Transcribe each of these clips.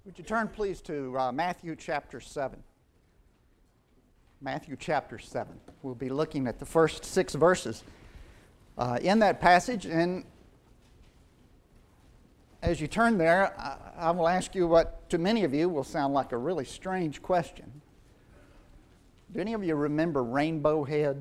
Would you turn, please, to Matthew chapter 7? Matthew chapter 7. We'll be looking at the first 6 verses in that passage. And as you turn there, I will ask you what, to many of you, will sound like a really strange question. Do any of you remember Rainbow Head?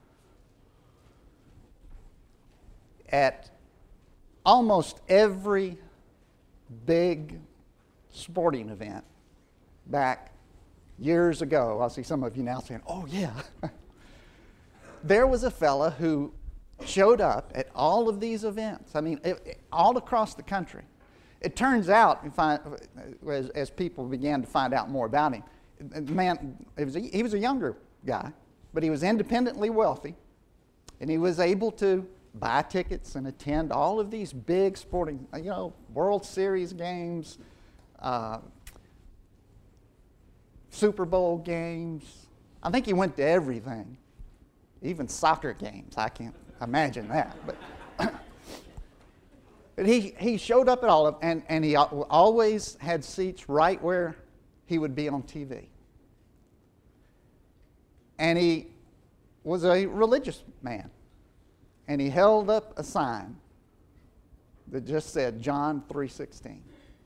At almost every big sporting event back years ago, I see some of you now saying, oh yeah, there was a fella who showed up at all of these events. I mean, all across the country. It turns out, as people began to find out more about him, man, he was a younger guy, but he was independently wealthy, and he was able to buy tickets and attend all of these big sporting, World Series games, Super Bowl games. I think he went to everything, even soccer games. I can't imagine that, but he showed up at all of them, and he always had seats right where he would be on TV. And he was a religious man, and he held up a sign that just said John 3:16.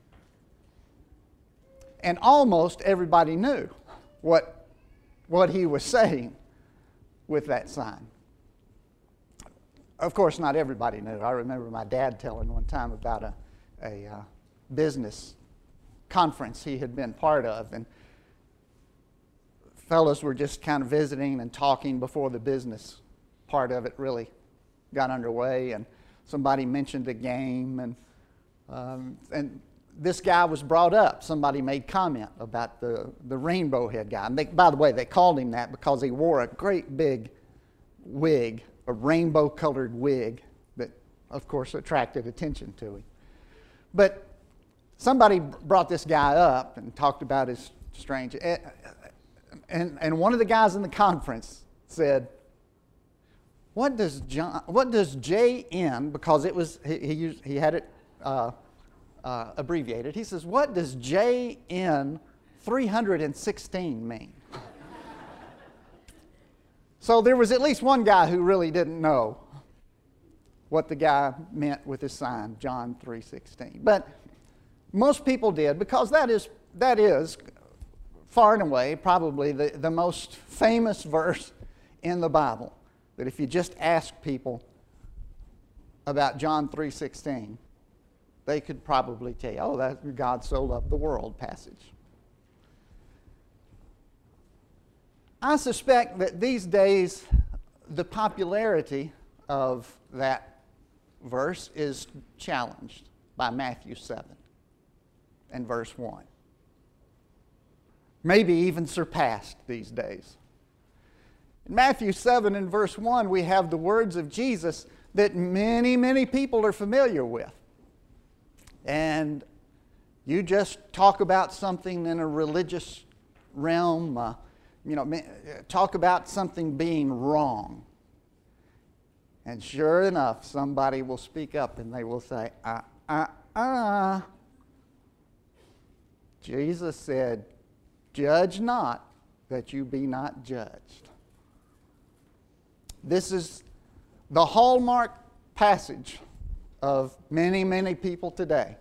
And almost everybody knew what he was saying with that sign. Of course, not everybody knew. I remember my dad telling one time about a business conference he had been part of, and fellows were just kind of visiting and talking before the business part of it really got underway, and somebody mentioned a game, and this guy was brought up. Somebody made comment about the Rainbow Head guy. And by the way, they called him that because he wore a great big wig, a rainbow-colored wig that, of course, attracted attention to him. But somebody brought this guy up and talked about his strange... And one of the guys in the conference said, what does JN, because it was he had it abbreviated. He says, what does JN 316 mean? So there was at least one guy who really didn't know what the guy meant with his sign, John 3:16. But most people did, because that is far and away probably the most famous verse in the Bible. That if you just ask people about John 3:16, they could probably tell you, oh, that's God so loved the world passage. I suspect that these days the popularity of that verse is challenged by Matthew 7 and verse 1. Maybe even surpassed these days. In Matthew 7 and verse 1, we have the words of Jesus that many, many people are familiar with. And you just talk about something in a religious realm, talk about something being wrong. And sure enough, somebody will speak up and they will say, Jesus said, judge not that you be not judged. This is the hallmark passage of many, many people today.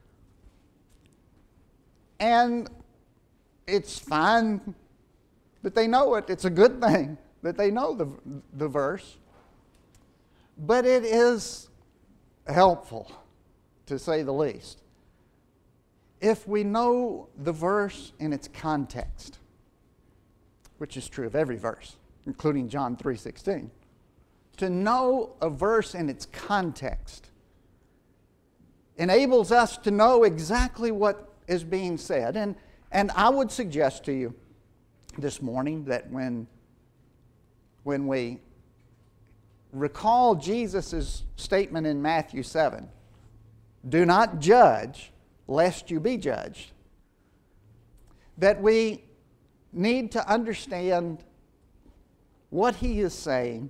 And it's fine that they know it. It's a good thing that they know the verse. But it is helpful, to say the least, if we know the verse in its context, which is true of every verse, including John 3:16. To know a verse in its context enables us to know exactly what is being said. And I would suggest to you this morning that when we recall Jesus' statement in Matthew 7, do not judge lest you be judged, that we need to understand what he is saying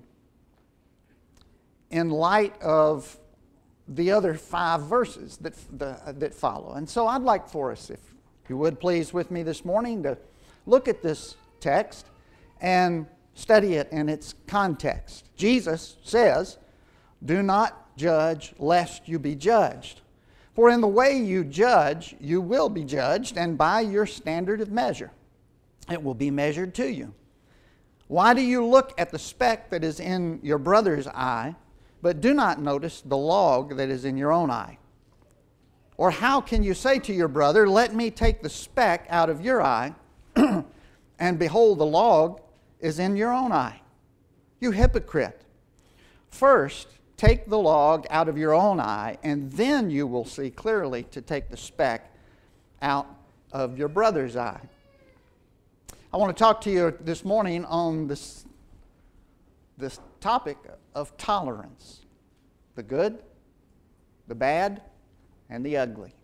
in light of the other 5 verses that follow. And so I'd like for us, If you would please with me this morning to look at this text and study it in its context. Jesus says, "Do not judge lest you be judged. For in the way you judge, you will be judged, and by your standard of measure, it will be measured to you. Why do you look at the speck that is in your brother's eye, but do not notice the log that is in your own eye? Or how can you say to your brother, 'Let me take the speck out of your eye,' and behold, the log is in your own eye? You hypocrite! First, take the log out of your own eye, and then you will see clearly to take the speck out of your brother's eye." I want to talk to you this morning on this topic of tolerance. The good, the bad, and the ugly.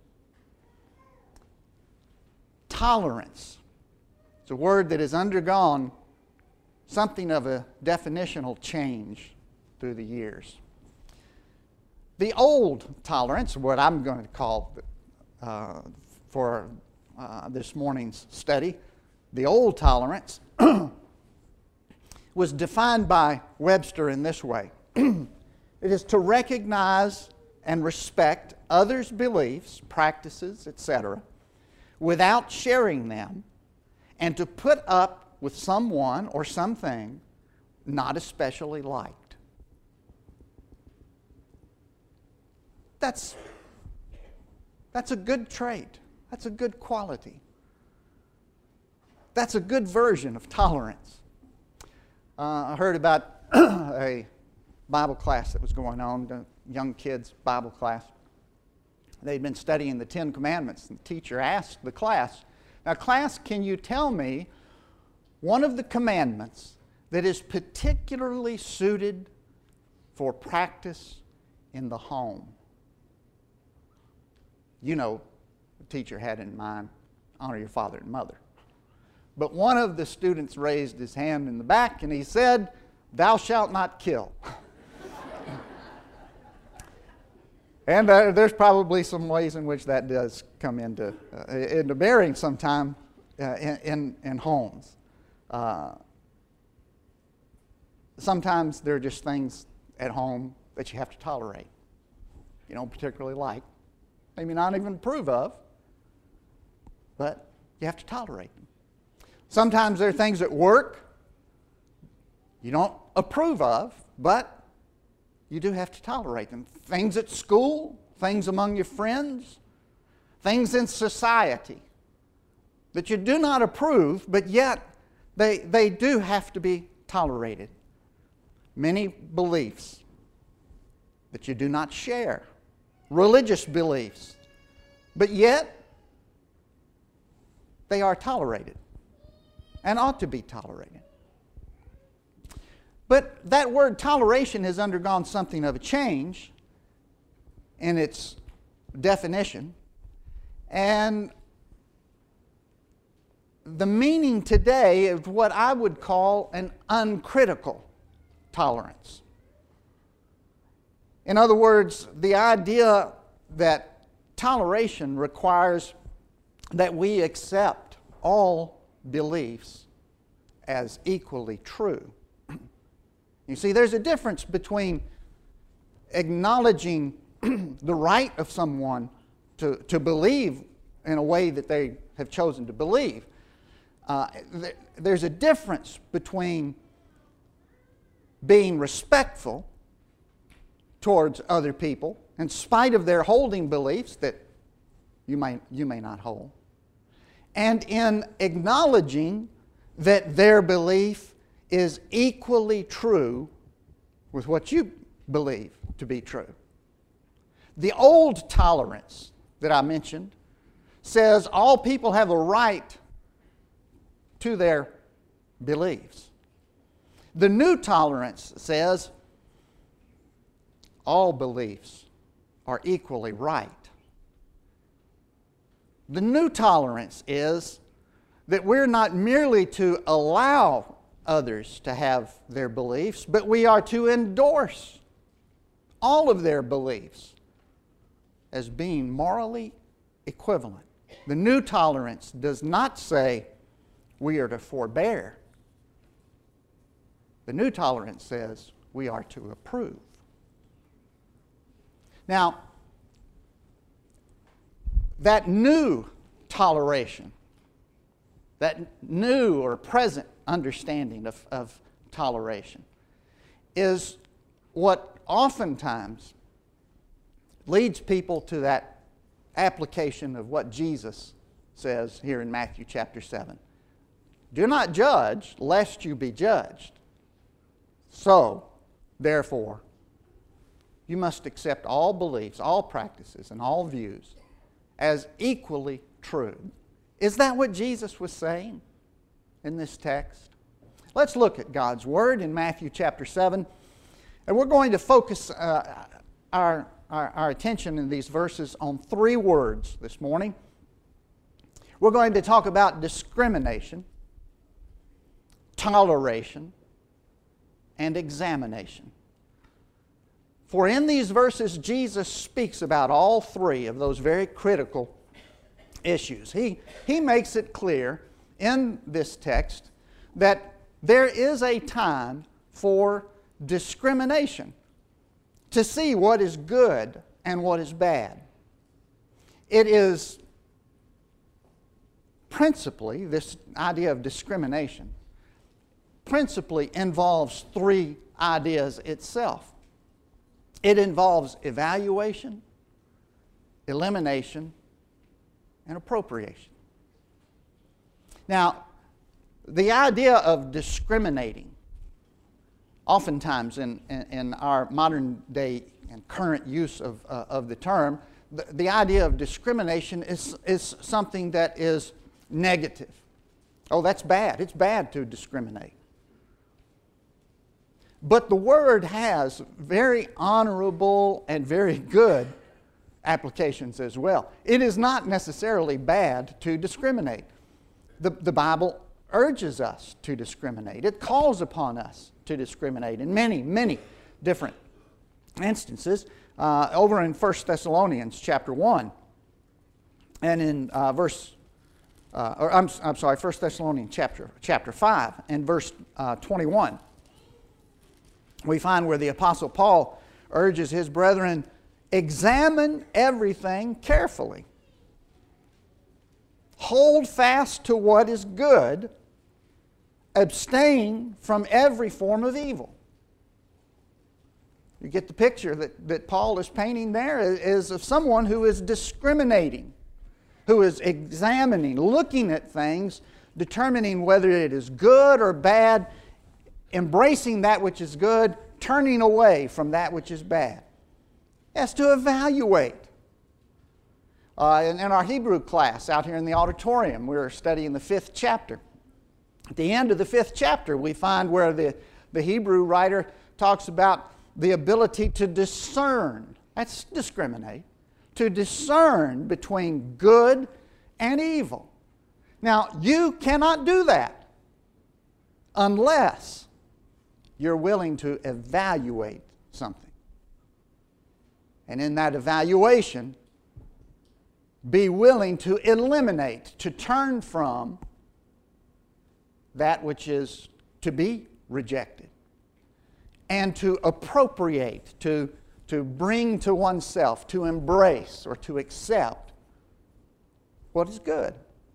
Tolerance. It's a word that has undergone something of a definitional change through the years. The old tolerance, what I'm going to call for this morning's study, the old tolerance was defined by Webster in this way. It is to recognize and respect others' beliefs, practices, etc., without sharing them, and to put up with someone or something not especially liked. That's a good trait. That's a good quality. That's a good version of tolerance. I heard about a Bible class that was going on, the young kids' Bible class. They'd been studying the Ten Commandments, and the teacher asked the class, "Now, class, can you tell me one of the commandments that is particularly suited for practice in the home?" You know, the teacher had in mind, honor your father and mother. But one of the students raised his hand in the back and he said, "Thou shalt not kill." And there's probably some ways in which that does come into bearing sometime in homes. Sometimes there are just things at home that you have to tolerate. You don't particularly like, maybe not even approve of, but you have to tolerate them. Sometimes there are things at work you don't approve of, but you do have to tolerate them. Things at school, things among your friends, things in society that you do not approve, but yet they do have to be tolerated. Many beliefs that you do not share, religious beliefs, but yet they are tolerated and ought to be tolerated. But that word toleration has undergone something of a change in its definition. And the meaning today is what I would call an uncritical tolerance. In other words, the idea that toleration requires that we accept all beliefs as equally true. You see, there's a difference between acknowledging the right of someone to believe in a way that they have chosen to believe. There's a difference between being respectful towards other people in spite of their holding beliefs that you may not hold, and in acknowledging that their belief is equally true with what you believe to be true. The old tolerance that I mentioned says all people have a right to their beliefs. The new tolerance says all beliefs are equally right. The new tolerance is that we're not merely to allow others to have their beliefs, but we are to endorse all of their beliefs as being morally equivalent, The new tolerance does not say we are to forbear. The new tolerance says we are to approve. Now, that new toleration, that new or present understanding of toleration, is what oftentimes leads people to that application of what Jesus says here in Matthew chapter 7. Do not judge, lest you be judged. So, therefore, you must accept all beliefs, all practices, and all views as equally true. Is that what Jesus was saying in this text? Let's look at God's Word in Matthew chapter 7. And we're going to focus our attention in these verses on three words this morning. We're going to talk about discrimination, toleration, and examination. For in these verses, Jesus speaks about all three of those very critical issues. He makes it clear in this text that there is a time for discrimination, to see what is good and what is bad. It is principally, this idea of discrimination, principally involves three ideas itself. It involves evaluation, elimination, and appropriation. Now, the idea of discriminating, oftentimes in our modern day and current use of the term, the idea of discrimination is something that is negative. Oh, that's bad. It's bad to discriminate. But the Word has very honorable and very good applications as well. It is not necessarily bad to discriminate. The Bible urges us to discriminate. It calls upon us to discriminate in many, many different instances. Over in 1 Thessalonians chapter 1 and in 1 Thessalonians chapter 5 and verse 21, we find where the Apostle Paul urges his brethren, examine everything carefully. Hold fast to what is good. Abstain from every form of evil. You get the picture that Paul is painting there is of someone who is discriminating, who is examining, looking at things, determining whether it is good or bad, embracing that which is good, turning away from that which is bad. He has to evaluate. In our Hebrew class out here in the auditorium, we're studying the 5th chapter. At the end of the 5th chapter, we find where the Hebrew writer talks about the ability to discern. That's discriminate. To discern between good and evil. Now, you cannot do that unless you're willing to evaluate something. And in that evaluation, be willing to eliminate, to turn from that which is to be rejected, and to appropriate, to bring to oneself, to embrace or to accept what is good.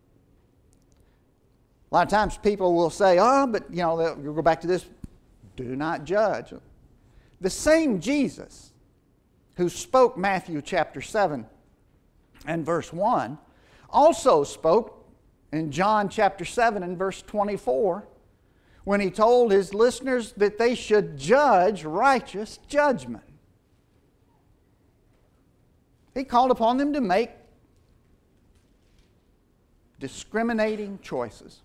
A lot of times people will say, oh, but they'll go back to this, do not judge. The same Jesus who spoke Matthew chapter 7 and verse 1 also spoke in John chapter 7 and verse 24 when he told his listeners that they should judge righteous judgment. He called upon them to make discriminating choices,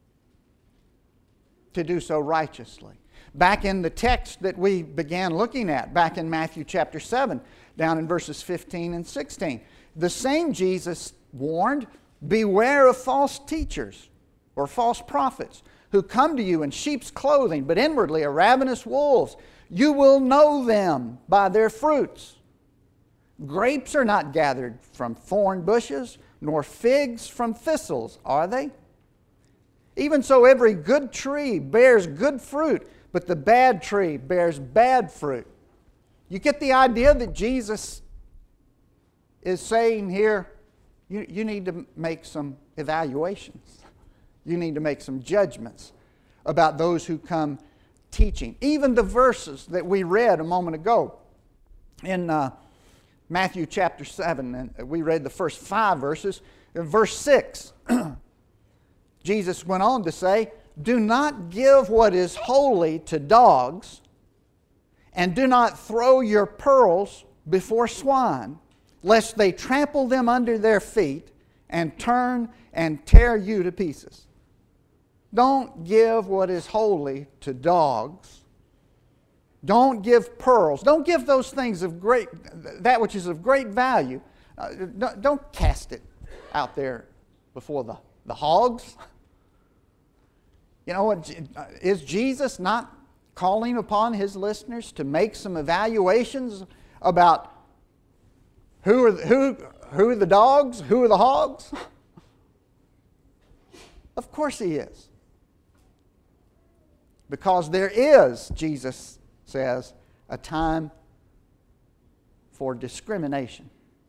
to do so righteously. Back in the text that we began looking at, back in Matthew chapter 7, down in verses 15 and 16, the same Jesus warned, beware of false teachers or false prophets who come to you in sheep's clothing, but inwardly are ravenous wolves. You will know them by their fruits. Grapes are not gathered from thorn bushes, nor figs from thistles, are they? Even so, every good tree bears good fruit, but the bad tree bears bad fruit. You get the idea that Jesus is saying here, you need to make some evaluations. You need to make some judgments about those who come teaching. Even the verses that we read a moment ago in Matthew chapter 7, and we read the first 5 verses. In verse 6, Jesus went on to say, "Do not give what is holy to dogs, and do not throw your pearls before swine, lest they trample them under their feet and turn and tear you to pieces." Don't give what is holy to dogs. Don't give pearls. Don't give those things that which is of great value. Don't cast it out there before the hogs. You know what? Is Jesus not calling upon His listeners to make some evaluations about who are the dogs, who are the hogs? Of course He is. Because there is, Jesus says, a time for discrimination.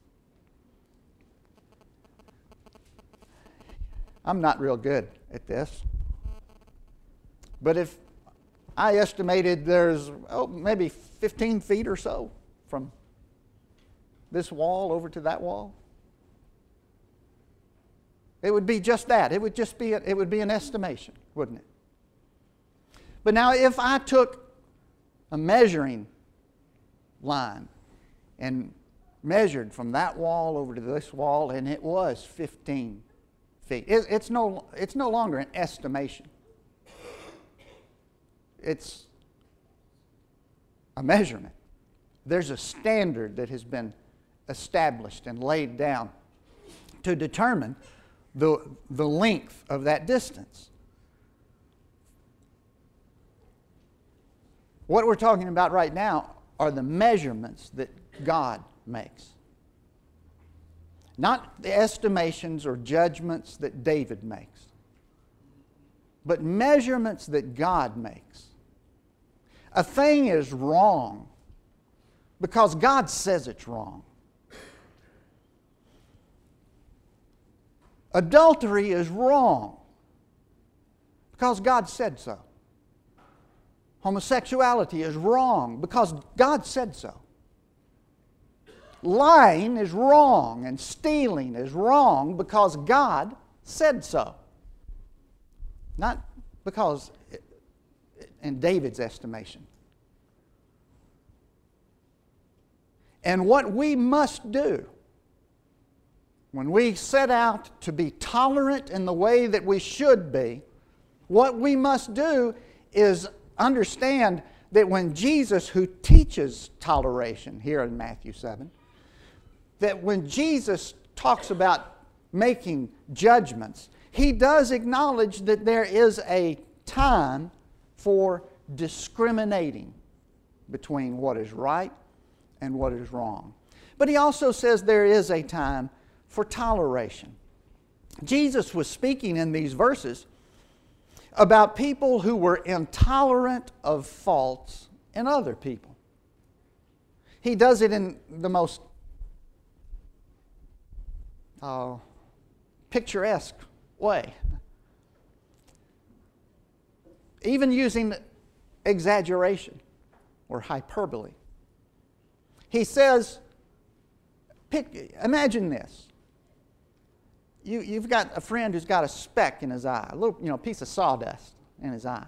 I'm not real good at this. But if I estimated there's maybe 15 feet or so from this wall over to that wall, it would be just that. It would be an estimation, wouldn't it? But now if I took a measuring line and measured from that wall over to this wall, and it was 15 feet, it's no longer an estimation. It's a measurement. There's a standard that has been established and laid down to determine the length of that distance. What we're talking about right now are the measurements that God makes. Not the estimations or judgments that David makes, but measurements that God makes. A thing is wrong because God says it's wrong. Adultery is wrong because God said so. Homosexuality is wrong because God said so. Lying is wrong and stealing is wrong because God said so. Not because in David's estimation. And what we must do when we set out to be tolerant in the way that we should be, what we must do is understand that when Jesus, who teaches toleration here in Matthew 7, that when Jesus talks about making judgments, He does acknowledge that there is a time for discriminating between what is right and what is wrong. But He also says there is a time for toleration. Jesus was speaking in these verses about people who were intolerant of faults in other people. He does it in the most picturesque way. Even using exaggeration or hyperbole. He says, imagine this. You've got a friend who's got a speck in his eye, a little piece of sawdust in his eye.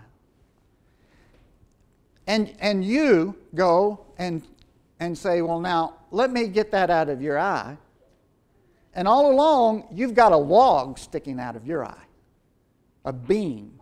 And you go and say, well, now, let me get that out of your eye. And all along, you've got a log sticking out of your eye, a beam.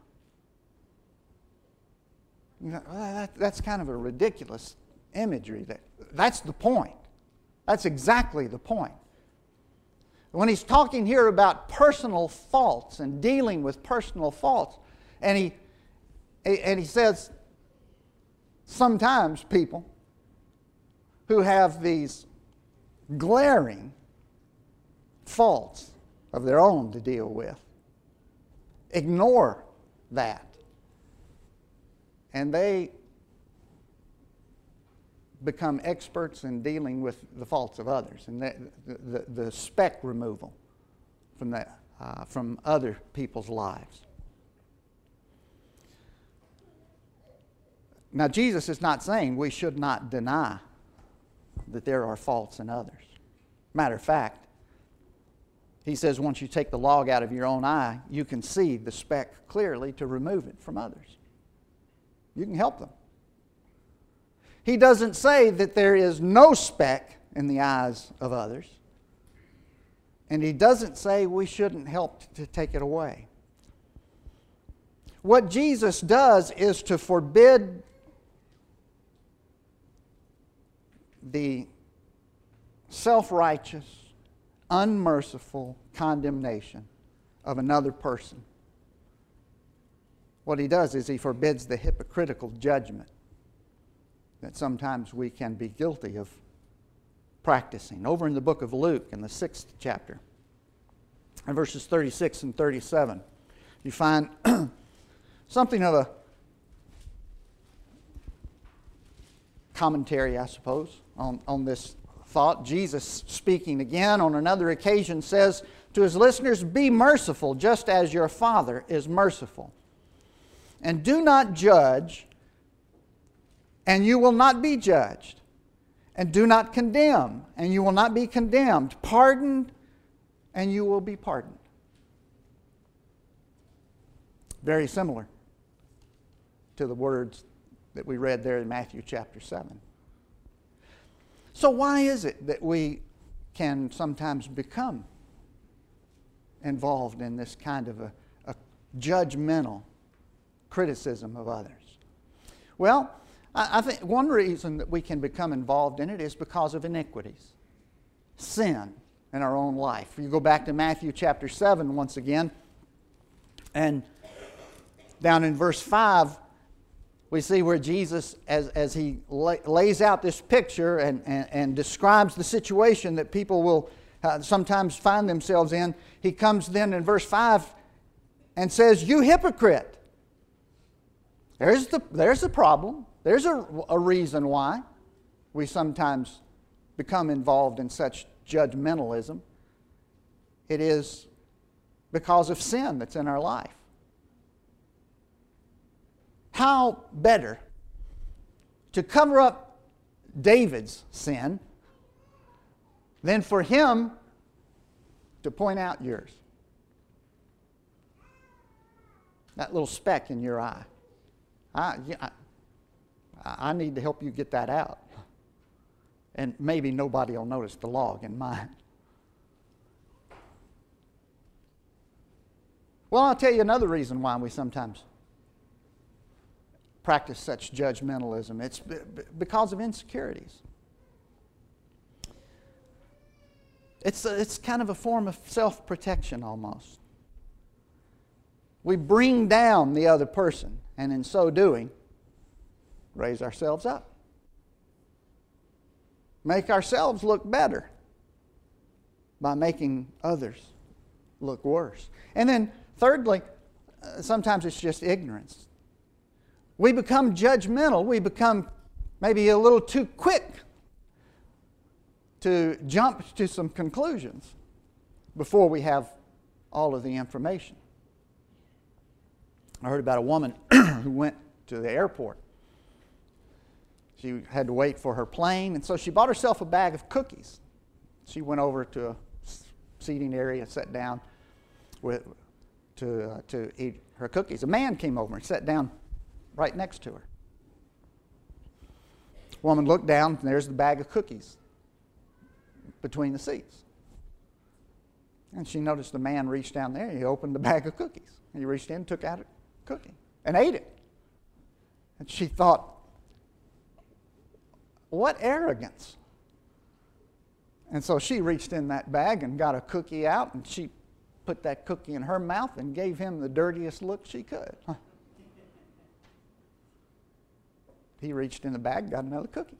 That's kind of a ridiculous imagery. That's the point. That's exactly the point. When he's talking here about personal faults and dealing with personal faults, and he says sometimes people who have these glaring faults of their own to deal with. Ignore that. And they become experts in dealing with the faults of others and the speck removal from other people's lives. Now, Jesus is not saying we should not deny that there are faults in others. Matter of fact, he says once you take the log out of your own eye, you can see the speck clearly to remove it from others. You can help them. He doesn't say that there is no speck in the eyes of others. And he doesn't say we shouldn't help to take it away. What Jesus does is to forbid the self-righteous, unmerciful condemnation of another person. What he does is he forbids the hypocritical judgment that sometimes we can be guilty of practicing. Over in the book of Luke, in the 6th chapter, in verses 36 and 37, you find something of a commentary, I suppose, on this thought. Jesus, speaking again on another occasion, says to his listeners, "Be merciful, just as your Father is merciful. And do not judge, and you will not be judged. And do not condemn, and you will not be condemned. Pardon, and you will be pardoned." Very similar to the words that we read there in Matthew chapter 7. So why is it that we can sometimes become involved in this kind of a judgmental criticism of others? Well, I think one reason that we can become involved in it is because of iniquities, sin in our own life. You go back to Matthew chapter 7 once again, and down in verse 5, we see where Jesus, as he lays out this picture and describes the situation that people will sometimes find themselves in, he comes then in verse 5 and says, "You hypocrite." There's the problem. There's a reason why we sometimes become involved in such judgmentalism. It is because of sin that's in our life. How better to cover up David's sin than for him to point out yours? That little speck in your eye. I need to help you get that out. And maybe nobody will notice the log in mine. Well, I'll tell you another reason why we sometimes practice such judgmentalism. It's because of insecurities. It's kind of a form of self-protection almost. We bring down the other person, and in so doing, raise ourselves up. Make ourselves look better by making others look worse. And then thirdly, sometimes it's just ignorance. We become judgmental. We become maybe a little too quick to jump to some conclusions before we have all of the information. I heard about a woman who went to the airport. She had to wait for her plane, and so she bought herself a bag of cookies. She went over to a seating area, sat down to eat her cookies. A man came over and sat down right next to her. The woman looked down, and there's the bag of cookies between the seats. And she noticed the man reached down there, and he opened the bag of cookies. He reached in, took out a cookie, and ate it. And she thought, what arrogance. And so she reached in that bag and got a cookie out, and she put that cookie in her mouth and gave him the dirtiest look she could. He reached in the bag, got another cookie.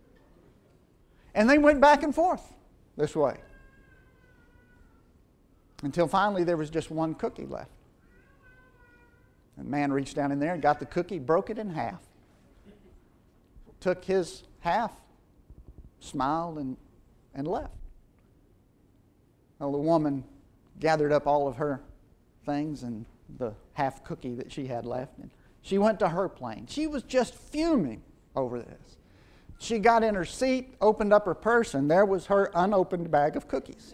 And they went back and forth this way. until finally there was just one cookie left. And the man reached down in there and got the cookie, broke it in half, took his half, smiled, and left. Well, the woman gathered up all of her things and the half cookie that she had left, and she went to her plane. She was just fuming over this. She got in her seat, opened up her purse, and there was her unopened bag of cookies.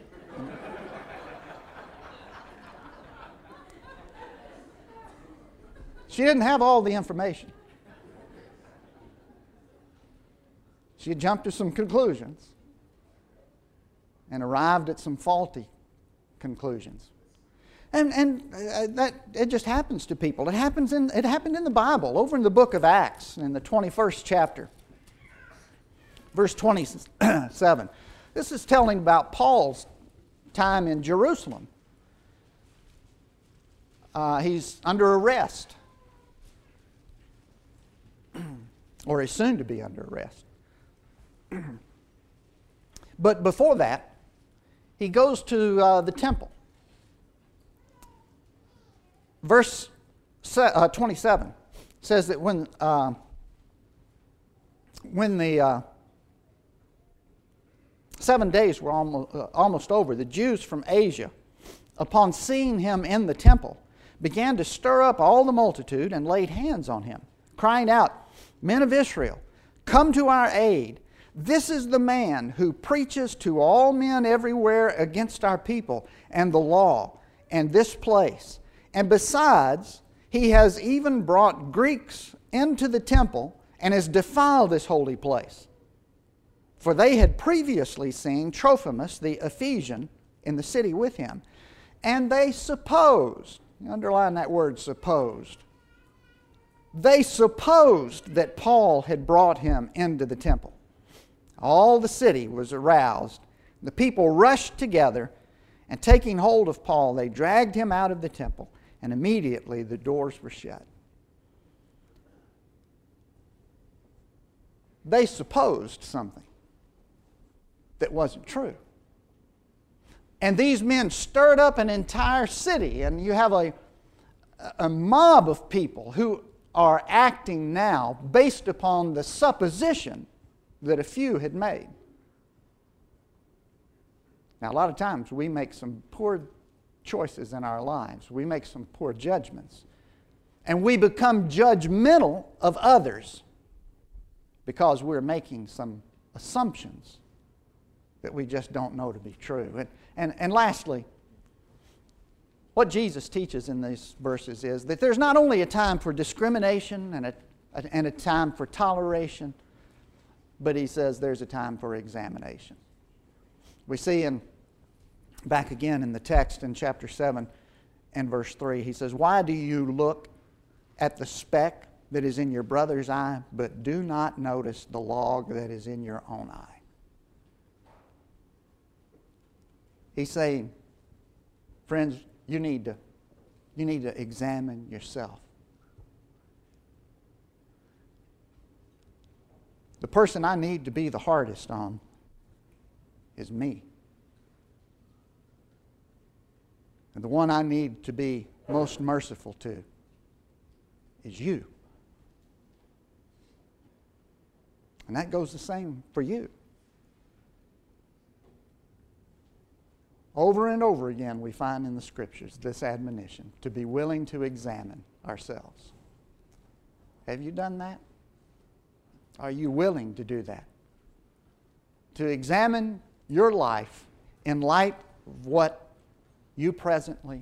She didn't have all the information. She had jumped to some conclusions and arrived at some faulty conclusions. And that it just happens to people. It happened in the Bible, over in the book of Acts, in the 21st chapter, verse 27. This is telling about Paul's time in Jerusalem. He's under arrest, or is soon to be under arrest. But before that, he goes to the temple. Verse 27 says that when the 7 days were almost over, the Jews from Asia, upon seeing him in the temple, began to stir up all the multitude and laid hands on him, crying out, "Men of Israel, come to our aid. This is the man who preaches to all men everywhere against our people and the law and this place. And besides, he has even brought Greeks into the temple and has defiled this holy place." For they had previously seen Trophimus the Ephesian in the city with him. And they supposed, underline that word supposed, they supposed that Paul had brought him into the temple. All the city was aroused. The people rushed together, and taking hold of Paul, they dragged him out of the temple, and immediately the doors were shut. They supposed something that wasn't true. And these men stirred up an entire city, and you have a mob of people who are acting now based upon the supposition that a few had made. Now, a lot of times we make some poor choices in our lives. We make some poor judgments. And we become judgmental of others because we're making some assumptions that we just don't know to be true. And lastly, what Jesus teaches in these verses is that there's not only a time for discrimination and a time for toleration, but he says there's a time for examination. We see back again in the text in chapter 7 and verse 3, he says, "Why do you look at the speck that is in your brother's eye, but do not notice the log that is in your own eye?" He's saying, friends, you need to examine yourself. The person I need to be the hardest on is me. And the one I need to be most merciful to is you. And that goes the same for you. Over and over again we find in the Scriptures this admonition to be willing to examine ourselves. Have you done that? Are you willing to do that? To examine your life in light of what you presently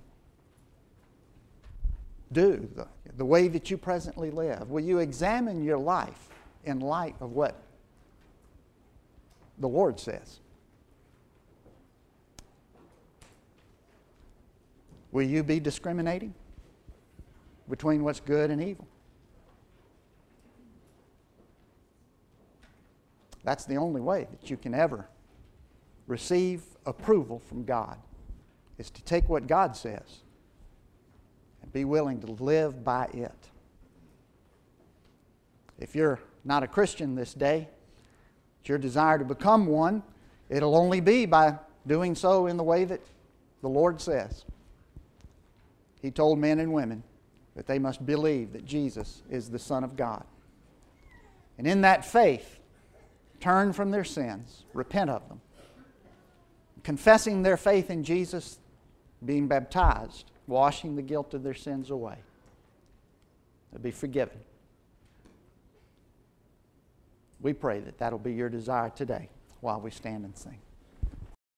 do, the way that you presently live. Will you examine your life in light of what the Lord says? Will you be discriminating between what's good and evil? That's the only way that you can ever receive approval from God, is to take what God says and be willing to live by it. If you're not a Christian this day, it's your desire to become one, it'll only be by doing so in the way that the Lord says. He told men and women that they must believe that Jesus is the Son of God. And in that faith, turn from their sins, repent of them, confessing their faith in Jesus, being baptized, washing the guilt of their sins away. They'll be forgiven. We pray that that'll be your desire today while we stand and sing.